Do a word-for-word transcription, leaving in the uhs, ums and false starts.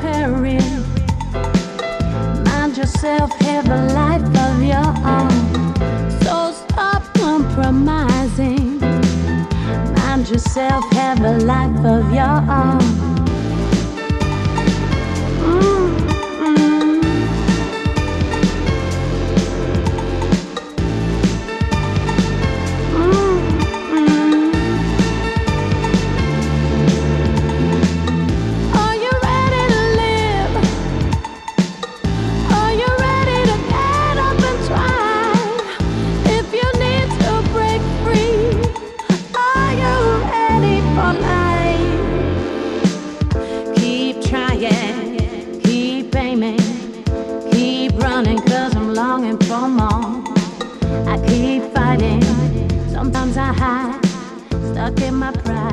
comparing. Mind yourself, have a life of your own. So stop compromising. Mind yourself, have a life of your own. Mm. For more, I keep fighting. Sometimes I hide, stuck in my pride.